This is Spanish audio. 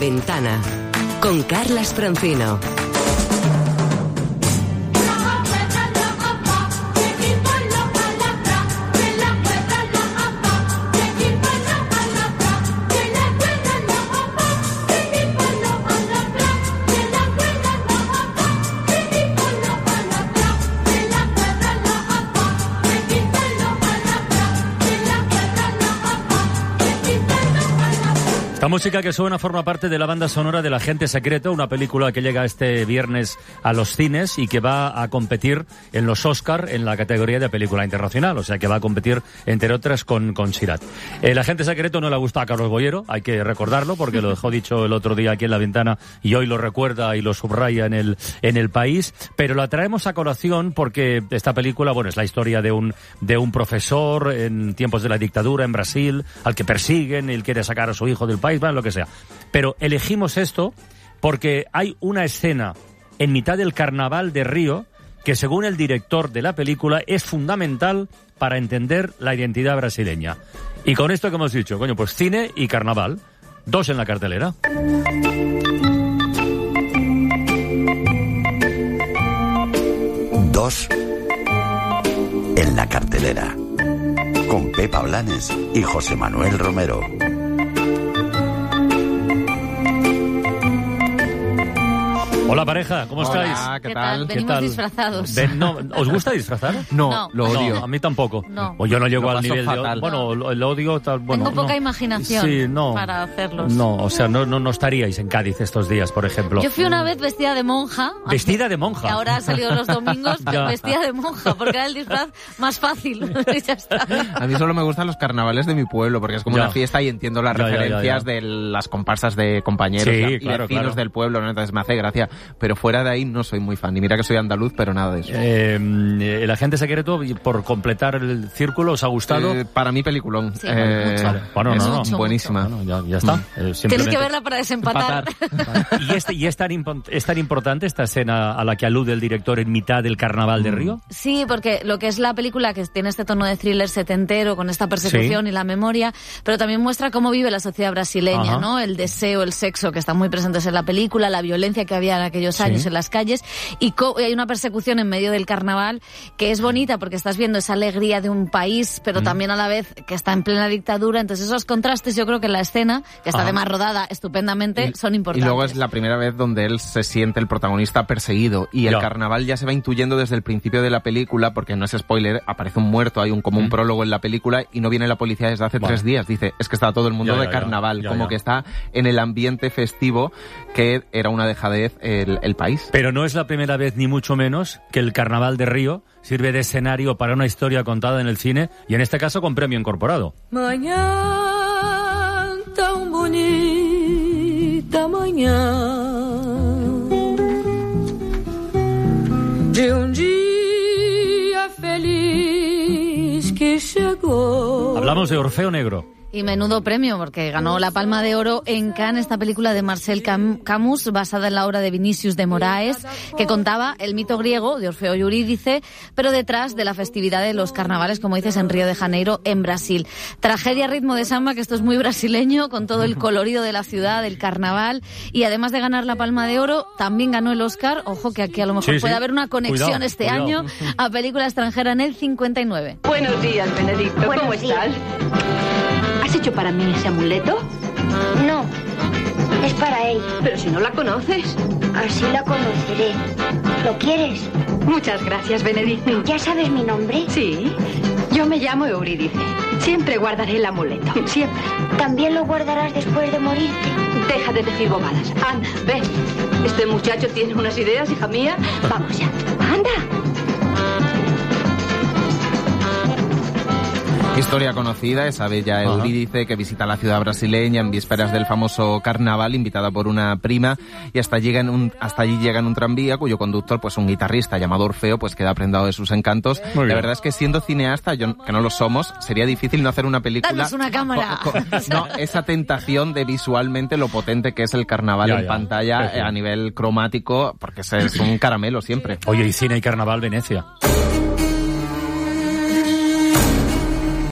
Ventana con Carlas Francino. La música que suena forma parte de la banda sonora del Agente Secreto, una película que llega este viernes a los cines y que va a competir en los Oscar en la categoría de película internacional, o sea que va a competir, entre otras, con Sirat. El Agente Secreto no le gusta a Carlos Boyero, hay que recordarlo, porque lo dejó dicho el otro día aquí en La Ventana y hoy lo recuerda y lo subraya en el País, pero la traemos a colación porque esta película, bueno, es la historia de un profesor en tiempos de la dictadura en Brasil, al que persiguen, él quiere sacar a su hijo del país, lo que sea. Pero elegimos esto porque hay una escena en mitad del Carnaval de Río que, según el director de la película, es fundamental para entender la identidad brasileña. Y con esto que hemos dicho, coño, pues cine y carnaval, 2 en la cartelera. Dos en la cartelera, con Pepa Blanes y José Manuel Romero. Hola, pareja, ¿cómo estáis? ¿Qué tal? Venimos disfrazados. ¿Os gusta disfrazar? No, lo odio. No, a mí tampoco. No. O yo no llego Lo al nivel fatal. de... Bueno, el odio... Tal, bueno, tengo poca imaginación para hacerlos. No, o sea, no estaríais en Cádiz estos días, por ejemplo. Yo fui una vez vestida de monja. ¿Vestida de monja? Que ahora ha salido los domingos vestida de monja, porque era el disfraz más fácil. Ya está. A mí solo me gustan los carnavales de mi pueblo, porque es como una fiesta y entiendo las referencias de las comparsas de compañeros y vecinos del pueblo, ¿no? Entonces me hace gracia. Pero fuera de ahí no soy muy fan. Y mira que soy andaluz, pero nada de eso. El Agente Secreto, por completar el círculo, ¿os ha gustado? Para mí, peliculón. Sí, mucho. Bueno, es buenísima. Bueno, ya está. Tienes que verla para desempatar. ¿Y es tan importante esta escena a la que alude el director en mitad del Carnaval de Río? Sí, porque lo que es la película, que tiene este tono de thriller setentero, con esta persecución y la memoria, pero también muestra cómo vive la sociedad brasileña, ¿no? El deseo, el sexo, que están muy presentes en la película, la violencia que había en aquellos años en las calles, y hay una persecución en medio del carnaval que es bonita porque estás viendo esa alegría de un país, pero también a la vez que está en plena dictadura. Entonces esos contrastes, yo creo que en la escena, que está además rodada estupendamente, son importantes. Y luego es la primera vez donde él se siente el protagonista perseguido, y el carnaval ya se va intuyendo desde el principio de la película, porque no es spoiler, aparece un muerto, hay como un prólogo en la película, y no viene la policía desde hace 3 días. Dice, es que está todo el mundo de carnaval, que está en el ambiente festivo, que era una dejadez el país. Pero no es la primera vez, ni mucho menos, que el Carnaval de Río sirve de escenario para una historia contada en el cine, y en este caso con premio incorporado. Mañana tan bonita, mañana de un día feliz que llegó. Hablamos de Orfeo Negro. Y menudo premio, porque ganó la Palma de Oro en Cannes, esta película de Marcel Camus, basada en la obra de Vinicius de Moraes, que contaba el mito griego de Orfeo y Eurídice, pero detrás de la festividad de los carnavales, como dices, en Río de Janeiro, en Brasil. Tragedia a ritmo de samba, que esto es muy brasileño, con todo el colorido de la ciudad, del carnaval, y además de ganar la Palma de Oro, también ganó el Oscar. Ojo, que aquí a lo mejor puede haber una conexión año a película extranjera en el 59. Buenos días, Benedicto. ¿Cómo estás? ¿Has hecho para mí ese amuleto? No, es para él. Pero si no la conoces. Así la conoceré. ¿Lo quieres? Muchas gracias, Benedicto. ¿Ya sabes mi nombre? Sí, yo me llamo Eurídice. Siempre guardaré el amuleto, siempre. ¿También lo guardarás después de morirte? Deja de decir bobadas. Anda, ven. Este muchacho tiene unas ideas, hija mía. Vamos ya. Anda. Historia conocida, esa bella Eurídice que visita la ciudad brasileña en vísperas del famoso carnaval, invitada por una prima, y hasta allí llega en un tranvía cuyo conductor, pues un guitarrista llamado Orfeo, pues queda prendado de sus encantos. La verdad es que siendo cineasta, que no lo somos, sería difícil no hacer una película... ¡Danos una cámara! No, esa tentación de visualmente lo potente que es el carnaval en pantalla a nivel cromático, porque es un caramelo siempre. Oye, y cine y carnaval Venecia.